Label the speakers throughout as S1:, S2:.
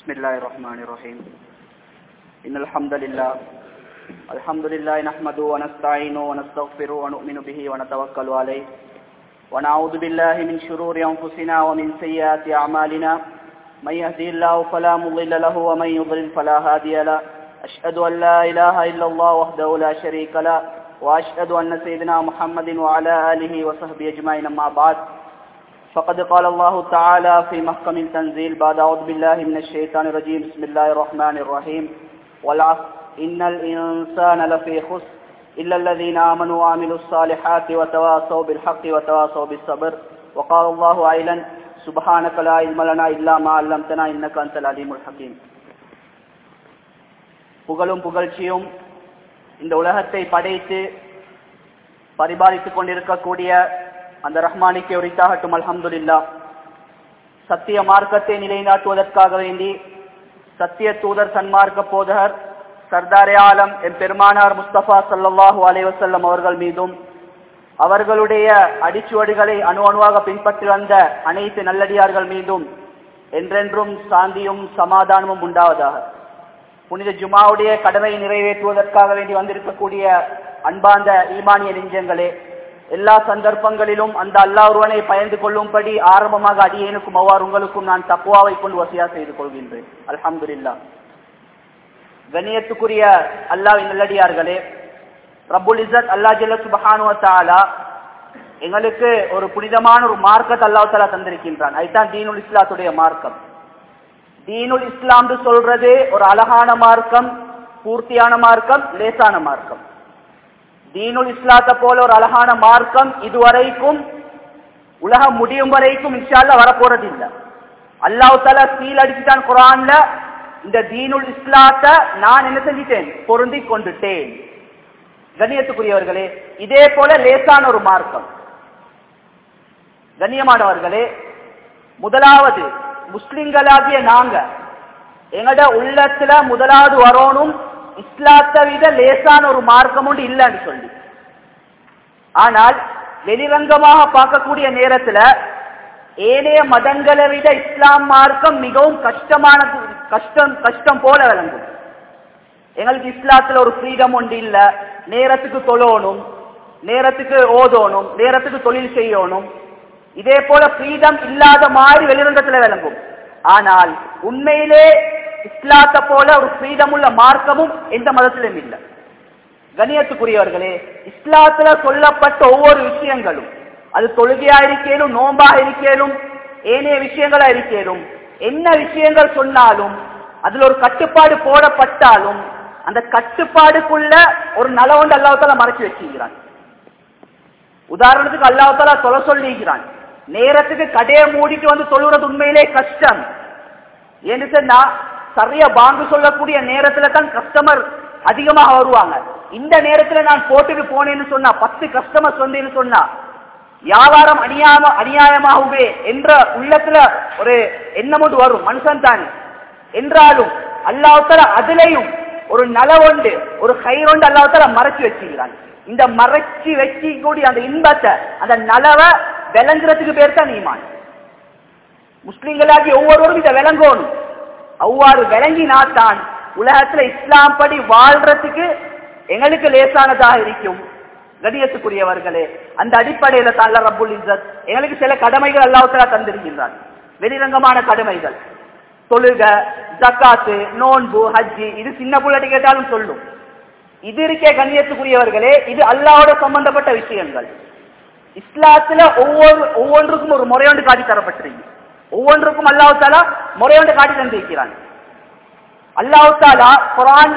S1: بسم الله الرحمن الرحيم إن الحمد لله نحمده ونستعينه ونستغفره ونؤمن به ونتوكل عليه ونعوذ بالله من شرور أنفسنا ومن سيئات أعمالنا من يهدي الله فلا مضل له ومن يضلل فلا هادي له أشهد أن لا إله إلا الله وحده لا شريك له وأشهد أن سيدنا محمد وعلى آله وصحبه أجمعين أما بعد فقد قال الله تعالى في محكم التنزيل بعد أعوذ بالله من الشيطان الرجيم بسم الله الرحمن الرحيم والعصر إن الإنسان لفي خسر إلا الذين آمنوا وعملوا الصالحات وتواصوا بالحق وتواصوا بالصبر وقال الله أيضا سبحانك لا علم لنا إلا ما علمتنا إنك أنت العليم الحكيم. புகழும் புகழ்ச்சியும் இந்த உலகத்தை படைத்து பரிபாலித்துக் கொண்டிருக்கக்கூடிய அந்த ரஹ்மானிக்கு உரித்தாகட்டும். அல்ஹம்துலில்லாஹ். சத்திய மார்க்கத்தை நிலைநாட்டுவதற்காக வேண்டி சத்திய தூதர் சன்மார்க்க போதகர் சர்தாரே ஆலம் எம் பெருமானார் முஸ்தபா ஸல்லல்லாஹு அலைஹி வஸல்லம் அவர்கள் மீதும் அவர்களுடைய அடிச்சுவடுகளை அணு அணுவாக பின்பற்றி வந்த அனைத்து நல்லடியார்கள் மீதும் என்றென்றும் சாந்தியும் சமாதானமும் உண்டாவதாக. புனித ஜுமாவுடைய கடமையை நிறைவேற்றுவதற்காக வேண்டி வந்திருக்கக்கூடிய அன்பார்ந்த ஈமானிய நெஞ்சங்களே, எல்லா சந்தர்ப்பங்களிலும் அந்த அல்லாஹ் ஒருவனை பயந்து கொள்ளும்படி ஆரம்பமாக அடியேனுக்கும் அவ்வாறு உங்களுக்கும் நான் தக்வாவை கொண்டு வசியா செய்து கொள்கின்றேன். அல்ஹம்துலில்லாஹ். கண்ணியத்துக்குரிய அல்லாஹ்வின் நல்லடியார்களே, ரப்புல் இஸ்ஸத் அல்லாஹ் ஜல்ல சுப்ஹானஹு வ தஆலா எங்களுக்கு ஒரு புனிதமான ஒரு மார்க்கத்தை அல்லாஹ் தஆலா தந்திருக்கின்றான். அதுதான் தீனுல் இஸ்லாத்துடைய மார்க்கம். தீனுல் இஸ்லாம் சொல்றது ஒரு அழகான மார்க்கம், பூர்த்தியான மார்க்கம், லேசான மார்க்கம். தீனுல் இஸ்லாத்தை போல ஒரு அழகான மார்க்கம் இதுவரைக்கும் உலகம் முடியும் வரைக்கும் இன்ஷா அல்லாஹ் வரப்போறது இல்லை. அல்லாஹ் தஆலா சீல் அடிச்சுட்டான் குர்ஆன்ல, இந்த தீனுல் இஸ்லாத்தை நான் என்ன செஞ்சிட்டேன், பொருந்தி கொண்டுட்டேன். கண்ணியத்துக்குரியவர்களே, இதே போல லேசான ஒரு மார்க்கம். கண்ணியமானவர்களே, முதலாவது முஸ்லிம்களாகிய நாங்க எங்கட உள்ளத்துல முதலாவது வரணும் இஸ்லாத்தை விட லேசான ஒரு மார்க்கம் ஒன்று இல்லைன்னு சொல்லி. ஆனால் வெளிரங்கமாக பார்க்கக்கூடிய நேரத்துல ஏனைய மதங்களை விட இஸ்லாம் மார்க்கம் மிகவும் கஷ்டம் போல விளங்கும். எங்களுக்கு இஸ்லாத்துல ஒரு ஃப்ரீடம் ஒன்று இல்ல, நேரத்துக்கு தொழணும், நேரத்துக்கு ஓதணும், நேரத்துக்கு தொழில் செய்யணும், இதே போல ஃப்ரீடம் இல்லாத மாதிரி வெளிரங்கத்துல விளங்கும். ஆனால் உண்மையிலே இஸ்லாத்தை போல ஒரு ஃப்ரீடம் உள்ள மார்க்கமும் எந்த மதத்திலும் இல்லை. கண்ணியத்துக்குரியவர்களே, இஸ்லாத்துல சொல்லப்பட்ட ஒவ்வொரு விஷயங்களும், அது தொழுகையா இருக்கேனும், நோம்பாக இருக்கேனும், ஏனைய விஷயங்களா இருக்கேனும், என்ன விஷயங்கள் சொன்னாலும் அதுல ஒரு கட்டுப்பாடு போடப்பட்டாலும் அந்த கட்டுப்பாடுக்குள்ள ஒரு நலவொண்டு அல்லாஹ் தஆலா மறைச்சு வச்சிருக்கிறான். உதாரணத்துக்கு அல்லாஹ் தஆலா தொலை சொல்லிக்கிறான், நேரத்துக்கு கடையை மூடிட்டு வந்து தொழுறது உண்மையிலே கஷ்டம். ஏன்னு சொன்னா சரியா பாங்கு சொல்லக்கூடிய நேரத்துல தான் கஸ்டமர் அதிகமாக வருவாங்க. இந்த நேரத்துல நான் போட்டுட்டு போனேன்னு சொன்னா 10 கஸ்டமர் வந்தேன்னு சொன்னா வியாபாரம் அநியாயமாகவே என்ற உள்ளத்துல ஒரு எண்ணம் ஒன்று வரும், மனுஷன் தான். என்றாலும் அல்லாஹ் தஆலா அதுலயும் ஒரு நலவொண்டு, ஒரு கைரொண்டு அல்லாஹ் தஆலா மறைச்சு வச்சுக்கிறான். இந்த மறைச்சி வச்சிக்கூடிய அந்த இன்பத்தை, அந்த நலவை விளங்குறதுக்கு பேர் தான் ஈமான். முஸ்லிம்களாகி ஒவ்வொருவரும் இதை விளங்கணும். அவ்வாறு விளங்கினாத்தான் உலகத்துல இஸ்லாம் படி வாழ்றதுக்கு எங்களுக்கு லேசானதாக இருக்கும். கண்ணியத்துக்குரியவர்களே, அந்த அடிப்படையில தான் ரப்புல் இஸ்ஸத் எங்களுக்கு சில கடமைகள் அல்லாஹ் தஆலா தந்திருக்கின்றான். வெளிரங்கமான கடமைகள், தொழுக, ஜக்காத்து, நோன்பு, ஹஜ்ஜி, இது சின்ன புள்ளடி கேட்டாலும் சொல்லும். இது இருக்கே கண்ணியத்துக்குரியவர்களே, இது அல்லாஹ்வோட சம்பந்தப்பட்ட விஷயங்கள். இஸ்லாத்துல ஒவ்வொன்றுக்கும் ஒரு முறையொன்று காட்டி தரப்பட்டிருக்கு. ஒவ்வொன்றுக்கும் அல்லாஹ் தஆலா முறையொன்று காட்டி தந்திருக்கிறான். அல்லாஹ் தஆலா குர்ஆன்ல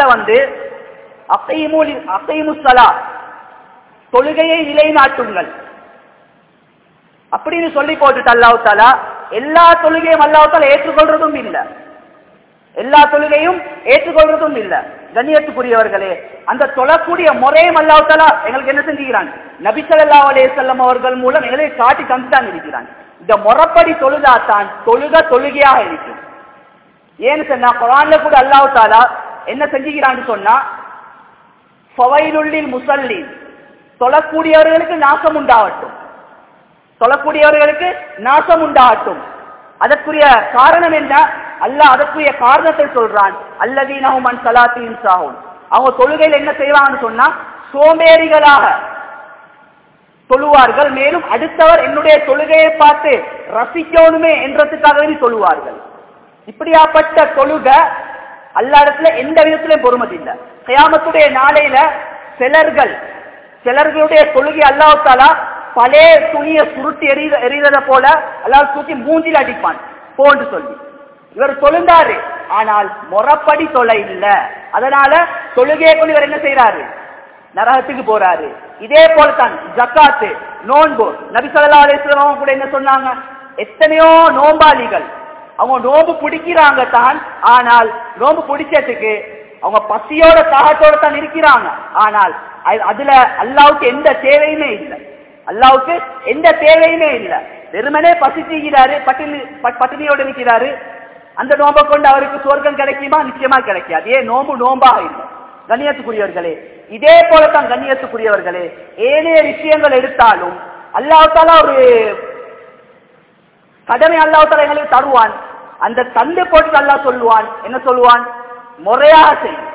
S1: அகீமுஸ் ஸலாத், தொழுகையை நிலைநாட்டுங்கள் அப்படின்னு சொல்லி போட்டுட்டு அல்லாஹ் தஆலா எல்லா தொழுகையும் அல்லாஹ் தஆலா ஏற்றுக்கொள்றதும் இல்ல, எல்லா தொழுகையும் ஏற்றுக்கொள்றதும் இல்ல. கண்ணியத்துக்குரியவர்களே, அந்த தொழக்கூடிய முறையும் அல்லாஹ் தஆலா எங்களுக்கு என்ன செஞ்சுக்கிறான், நபி ஸல்லல்லாஹு அலைஹி வஸல்லம் அவர்கள் மூலம் எங்களுக்கு காட்டி தந்துதான் இருக்கிறான். இந்த முறைப்படி தொழுதாத்தான் தொழுகையாக இருக்கும். ஏன்னு சொன்னா குர்ஆன்ல கூட அல்லாஹ் தஆலா என்ன செஞ்சுக்கிறான்னு சொன்னா, ஃபவைலுல் முஸல்லீன், தொழக்கூடியவர்களுக்கு நாசம் உண்டாகட்டும், தொழக்கூடியவர்களுக்கு நாசம் உண்டாகட்டும். அதற்குரிய காரணம் என்ன, அல்லாஹ் அதற்குரிய காரணத்தை சொல்றான். அல்லதீனஹும் அன் ஸலாத்திஹிம் சாஹூன். அவங்க தொழுகையில் என்ன செய்வாங்கன்னு சொன்னா சோம்பேறிகளாக தொழுவார்கள். மேலும் அடுத்தவர் என்னுடைய தொழுகையை பார்த்து ரசிக்கணுமே என்றதுக்காகவே தொழுவார்கள். இப்படியாப்பட்ட தொழுகை அல்லாஹ்விடத்துல எந்த விதத்திலும் பொறுமதி இல்லை. கியாமத்துடைய நாளையில சிலர்களுடைய தொழுகை அல்லாஹ் தஆலா பழைய துணியை சுருட்டி எறிகிறத போல அல்லாஹ் தூக்கி மூஞ்சில் அடிப்பான் போன்று சொல்லி. இவர் தொழுந்தாரு, ஆனால் முறப்படி தொலை இல்ல. அதனால தொழுகையை கொண்டு இவர் என்ன செய்யறாரு? நரகத்துக்கு போறாரு. இதே போலதான் ஜக்காத்து, நோன்பு. நபி ஸல்லல்லாஹு அலைஹி வஸல்லம் கூட என்ன சொன்னாங்க? எத்தனையோ நோம்பாளிகள் அவங்க நோம்பு பிடிக்கிறாங்க தான், ஆனால் நோம்பு பிடிச்சதுக்கு அவங்க பசியோட தாகத்தோட தான் இருக்கிறாங்க. ஆனால் அதுல அல்லாஹ்வுக்கு எந்த தேவையுமே இல்லை. அல்லாஹ்வுக்கு எந்த தேவையுமே இல்லை. வெறுமனே பசிச்சுகிறாரு, பட்டினியோடு இருக்கிறாரு. அந்த நோம்பை கொண்டு அவருக்கு சொர்க்கம் கிடைக்குமா? நிச்சயமா கிடைக்காது. ஏன்? நோம்பு நோம்பாக இல்லை. கண்ணியத்துக்குரியவர்களே, இதே போலத்தான் கண்ணியத்துக்குரியவர்களே, ஏனைய விஷயங்கள் எடுத்தாலும் அல்லாஹ் தஆலா ஒரு கடமை அல்லாஹ் தஆலா எங்களுக்கு தருவான். அந்த தந்தை போட்டு அல்லாஹ் சொல்லுவான், என்ன சொல்லுவான்? முறையாக செய்.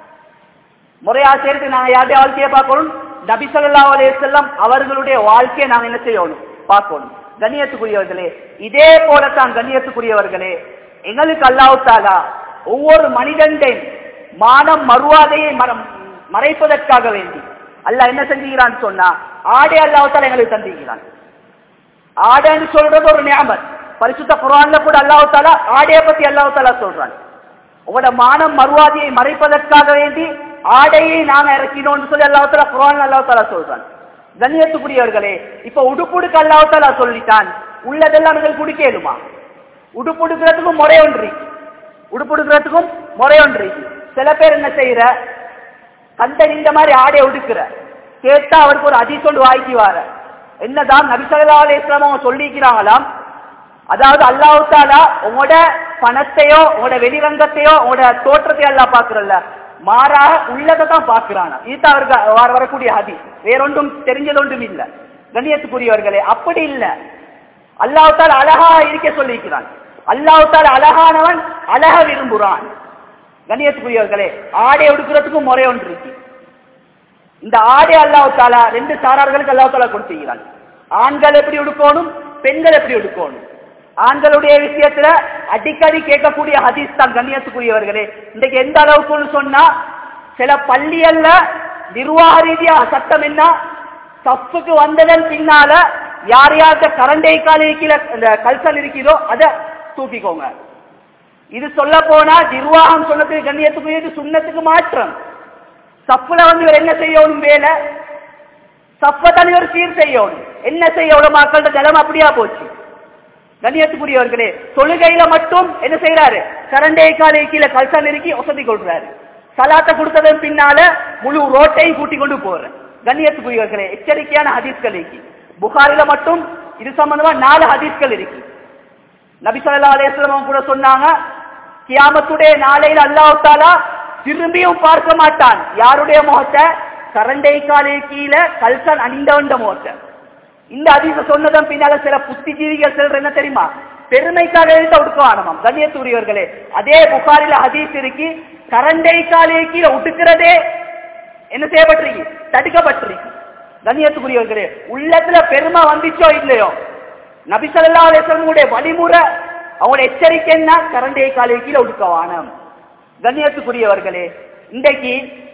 S1: முறையாக செய்யறது நாங்க யாருடைய வாழ்க்கையை பார்க்கணும்? நபி ஸல்லல்லாஹு அலைஹி வஸல்லம் அவர்களுடைய வாழ்க்கையை நாங்க என்ன செய்யணும்? பார்க்கணும். கண்ணியத்துக்குரியவர்களே, இதே போலத்தான் கண்ணியத்துக்குரியவர்களே, எங்களுக்கு அல்லாஹ் தஆலா ஒவ்வொரு மனிதனுடைய மானம் மறுவாதையை மறைப்பதற்காக வேண்டி அல்லாஹ் என்ன செஞ்சுகிறான்னு சொன்னா ஆடை அல்லாஹ் தஆலா எங்களுக்கு தந்திருக்கிறான். ஆடைன்னு சொல்றது ஒரு நியாமத். பரிசுத்த குர்ஆன்ல கூட அல்லாஹ் தஆலா ஆடையை பத்தி அல்லாஹ் தஆலா சொல்றான். உங்களோட மானம் மறுவாதியை மறைப்பதற்காக வேண்டி ஆடையை நாங்க இறக்கினோம்னு சொல்லி அல்லாஹ் தஆலா குர்ஆன்ல அல்லாஹ் தஆலா சொல்றான். கண்ணியத்துக்குரியவர்களே, இப்ப உடுப்புடுக்க அல்லாஹ் தஆலா சொல்லிட்டான். உள்ளதெல்லாம் நீங்கள் குடிக்கலுமா? உடுப்புடுக்கிறதுக்கும் முறை ஒன்று, உடுப்புடுக்கிறதுக்கும் முறை ஒன்று. சில பேர் என்ன செய்யற, கண்ட இந்த மாதிரி ஆடை உடுக்கிற கேட்டா அவருக்கு ஒரு அதிசொண்டு வாய்க்கு வார என்னதான் நபி ஸல்லல்லாஹு அலைஹி வஸல்லம் அவங்க சொல்லிக்கிறாங்களாம். அதாவது அல்லாஹ் தஆலா உங்களோட பணத்தையோ உங்களோட வெளிரங்கத்தையோ உங்களோட தோற்றத்தையோ அல்லாஹ் பாக்குறல்ல, மாறாக உள்ளதை தான் பாக்குறானா. இது அவருக்கு வரக்கூடிய ஹதீஸ், வேறொன்றும் தெரிஞ்சதொன்றும் இல்ல. கண்ணியத்துக்குரியவர்களே, அப்படி இல்ல. அல்லாஹ் தஆலா அழகா இருக்க சொல்லிக்கிறான். அல்லாஹ் தஆலா அழகானவன், அழக விரும்புறான். கண்ணியத்துக்குரியவர்களே, ஆடை உடுக்கிறதுக்கும் முறை ஒன்று இருக்கு. இந்த ஆடை அல்லாஹ் தஆலா ரெண்டு சாரார்களுக்கு அல்லாஹ் தஆலா கொடுத்திருக்கிறான். ஆண்கள் எப்படி உடுக்கணும், பெண்கள் எப்படி உடுக்கணும். ஆண்களுடைய விஷயத்துல அடிக்கடி கேட்கக்கூடிய ஹதீஸ் தான் கண்ணியத்துக்குரியவர்களே. இன்றைக்கு எந்த அளவுக்குன்னு சொன்னா, சில பள்ளியல்ல நிர்வாக ரீதியாக சட்டம் என்ன, சஃப்புக்கு வந்ததன் பின்னால யார் யார்கிட்ட கரண்டை காலில கல்சல் இருக்கிறதோ அதை தூக்கிக்கோங்க. இது சொல்ல போனா நிர்வாகம் சொன்னதுக்கு கண்ணியத்துக்குரிய சுண்ணத்துக்கு மாற்றம். சஃப்ல இவர் என்ன செய்யணும்? வேலை சஃப்பை தான் இவர் சீர் செய்யணும். என்ன செய்ய உலமாக்களோட நிலைமை அப்படியா போச்சு. கண்ணியத்துக்குரியவர்களே, தொழுகையில மட்டும் என்ன செய்யறாரு? கரண்டை காலை கீழே கல்சா நெருக்கி வசதி கொள்றாரு. சலாத்தை கொடுத்ததன் பின்னால முழு ரோட்டையும் கூட்டி கொண்டு போற. கண்ணியத்துக்குரியவர்களே, எச்சரிக்கையான ஹதீஸ்கள் இருக்கு. புகாரில மட்டும் இது சம்பந்தமா 4 ஹதீஸ்கள் இருக்கு. நபி ஸல்லல்லாஹு அலைஹி வஸல்லம் கூட சொன்னாங்க, கியாமத்துடைய நாளையில அல்லாஹ் தஆலா திரும்பியும் பார்க்க மாட்டான் யாருடைய முகத்தை? கரண்டை காலை கீழே கல்சன் அணிந்தவண்ட முகத்தை. இந்த ஹதீஸ சொன்னதன் பின்னால சில புத்திஜீவிகள் சொல்ற என்ன தெரியுமா? பெருமைக்காக உடுக்குவானமாம். கண்ணியத்துக்குரியவர்களே, அதே புகாரில ஹதீஸ் இருக்கு, கரண்டை காலை கீழே உடுக்கிறதே என்ன செய்யப்பட்டிருக்கு? தடுக்கப்பட்டிருக்கு. கண்ணியத்துக்குரியவர்களே, உள்ளத்துல பெருமை வந்துச்சோ இல்லையோ, நபி ஸல்லல்லாஹு அலைஹி வஸல்லம் வழிமுறை அவங்களோட எச்சரிக்கை என்ன? கரண்டை காலை கீழே உடுக்கவானம். கண்ணியத்துக்குரியவர்களே, இன்றைக்கு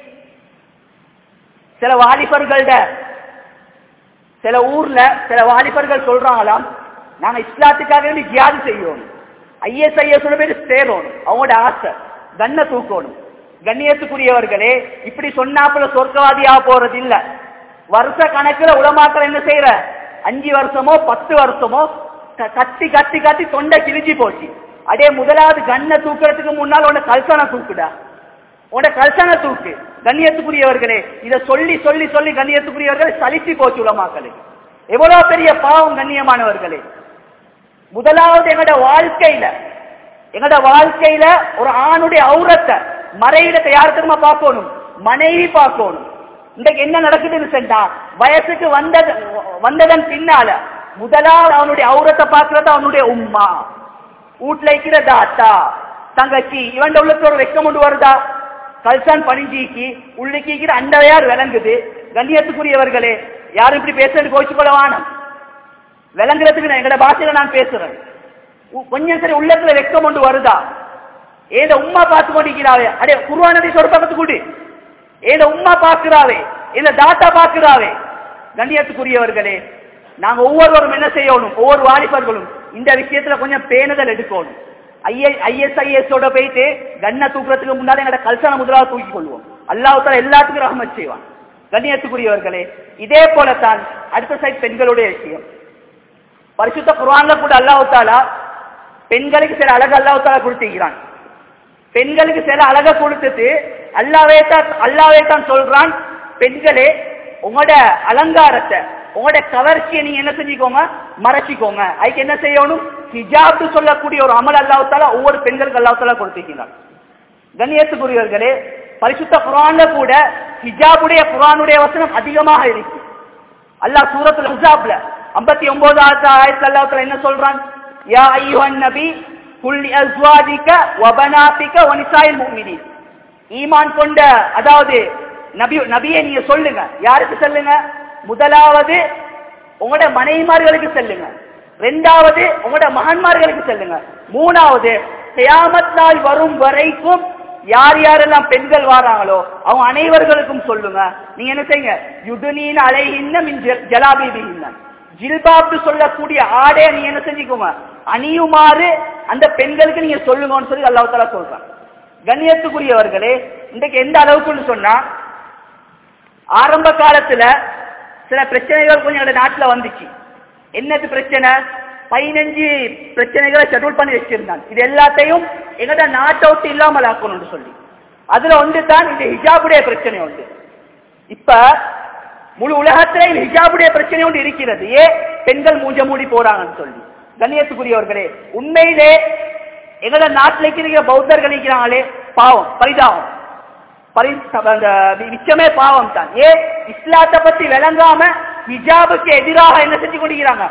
S1: சில வாலிபர்கள்ட சில ஊர்ல சில வாலிபர்கள் சொல்றாங்களாம், நாங்க இஸ்லாத்துக்காக வேண்டி ஜியாது செய்யணும், ISIS பேர் சேரணும், அவங்களோட ஆசை கண்ணை தூக்கணும். கண்ணியத்துக்குரியவர்களே, இப்படி சொன்னாப்புல சொர்க்கவாதியா போறது இல்ல. வருஷ கணக்குல உலமாக்கள் என்ன செய்யற, 5 வருஷமோ 10 வருஷமோ கத்தி கத்தி கத்தி தொண்டை கிழிஞ்சி போச்சு. அதே முதலாவது கண்ணை தூக்குறதுக்கு முன்னால் உன்னை கல்சனை தூக்குடா, உன்னை கல்சனை தூக்கு. கண்ணியத்துக்குரியவர்களே, இதை சொல்லி சொல்லி சொல்லி கண்ணியத்துக்குரியவர்களை சலிச்சு போச்சு உலமாக்களுக்கு. எவ்வளவு பெரிய பாவம் கண்ணியமானவர்களே. முதலாவது எங்கட வாழ்க்கையில ஒரு ஆணுடைய ஔரத்தை மறைவிடத்தை யார் தெரியுமா பார்க்கணும்? மனைவி பார்க்கணும். இன்றைக்கு என்ன நடக்குதுன்னு சொன்னா, வயசுக்கு வந்ததன் பின்னால முதலாவது அவனுடைய ஔரத்தை பார்க்கறது அவனுடைய உம்மா, வீட்டுல இருக்கிற தாத்தா, தங்கச்சி இவன் உள்ளத்துல ஒரு வெக்கம் கொண்டு வருதா? கல்சான் பணிஞ்சிக்கு உள்ளிக்கிற அண்டவையார் விளங்குது. கண்ணியத்துக்குரியவர்களே, யாரும் இப்படி பேசுறது கோச்சு கொள்ள வானம். விளங்குறதுக்கு எங்கட பாஷையில நான் பேசுறேன். கொஞ்சம் சரி உள்ளத்துல வெக்கம் கொண்டு வருதா? ஏத உம்மா பார்த்து கொண்டிருக்கிறாவே, அடே குர்ஆனதை சொற்பகத்து கூடி ஏத உம்மா பார்க்கிறாவே, இந்த தாத்தா பார்க்கிறாவே. கண்ணியத்துக்குரியவர்களே, நாங்க ஒவ்வொருவரும் என்ன செய்யணும்? ஒவ்வொரு வாலிபர்களும் இந்த விஷயத்துல கொஞ்சம் பேணுதல் எடுக்கணும். ISIS போயிட்டு கண்ண தூக்குறதுக்கு முன்னாடி எங்கட கல்சான முதலாவது தூக்கி கொள்வோம். அல்லாஹ் தஆலா எல்லாத்துக்கும் ரஹ்மத் செய்வான். கண்ணியத்துக்குரியவர்களே, இதே போலத்தான் அடுத்த சைட் பெண்களுடைய விஷயம். பரிசுத்த குர்ஆன்ல கூட அல்லாஹ் தஆலா பெண்களுக்கு சில அழகு அல்லாஹ் தஆலா கொடுத்திருக்கிறான். பெண்களுக்கு சில அழக கொடுத்துட்டு அல்லாஹ்வே தான் சொல்றான், பெண்களே உங்களோட அலங்காரத்தை உங்களோட கவர்ச்சியை நீங்க என்ன செஞ்சுக்கோங்க? மறைச்சிக்கோங்க. அதுக்கு என்ன செய்யணும்? ஹிஜாப் சொல்லக்கூடிய ஒரு அமல் அல்லாஹ் தஆலா ஒவ்வொரு பெண்களுக்கு அல்லாஹ் தஆலா கொடுத்திருக்கிறான். கண்ணியத்துக்குரியவர்களே, பரிசுத்த குர்ஆன்ல கூட ஹிஜாபுடைய குர்ஆனுடைய வசனம் அதிகமாக இருக்கு. அல்லாஹ் சூரத்துல் அஹ்ஸாப்ல 59வது ஆயத்துல அல்லாஹ் தஆலா என்ன சொல்றான்? யா அய்யுஹன் நபி குல் அஸ்வாஜிக வ பனாதிக வ நிசாஇல் முஃமினீன். ஈமான் கொண்ட, அதாவது நபியே நீங்க சொல்லுங்க. யாருக்கு சொல்லுங்க? முதலாவது உங்களோட மனைவிமார்களுக்கு சொல்லுங்க, இரண்டாவது உங்களோட மகன்மார்களுக்கு சொல்லுங்க, மூணாவது கியாமத் நாள் வரும் வரைக்கும் யார் யாரெல்லாம் பெண்கள் வாராங்களோ அவங்க அனைவர்களுக்கும் சொல்லுங்க. நீங்க என்ன செய்யுங்க? யுதுனீன அலைஹின்ன மின் ஜலாபிபிஹின்ன, ஜில்பாப் சொல்லக்கூடிய ஆடை நீங்க என்ன செஞ்சுக்கோங்க? அணியுமாறு அந்த பெண்களுக்கு நீங்க சொல்லுங்கன்னு சொல்லி அல்லாஹ் தஆலா சொல்றான். கண்ணியத்துக்குரியவர்களே, இன்றைக்கு எந்த அளவுக்குன்னு சொன்னா, ஆரம்ப காலத்துல சில பிரச்சனைகள் கொஞ்சம் எங்க நாட்டுல வந்துச்சு. என்னது பிரச்சனை? 15 பிரச்சனைகளை ஷெட்யூல் பண்ணி வச்சிருந்தாங்க. இது எல்லாத்தையும் எங்கட நாட்டை விட்டு இல்லாமல் ஆக்கணும்னு சொல்லி, அதுல ஒன்று தான் இந்த ஹிஜாபுடைய பிரச்சனை உண்டு. இப்ப முழு உலகத்திலே ஹிஜாபுடைய பிரச்சனை ஒன்று இருக்கிறது. பெண்கள் மூஞ்ச மூடி போறாங்கன்னு சொல்லி. கண்ணியத்துக்குரியவர்களே, உண்மையிலே எங்கட நாட்டில் இருக்கிற பௌத்தர்கள் இருக்கிறாங்களே, பாவம், பரிதாபம், மிச்சமே பாவம் தான். இஸ்லாத்தை பத்தி விளங்காம ஹிஜாபுக்கு எதிராக என்ன செஞ்சு கொண்டிருக்கிறாங்க?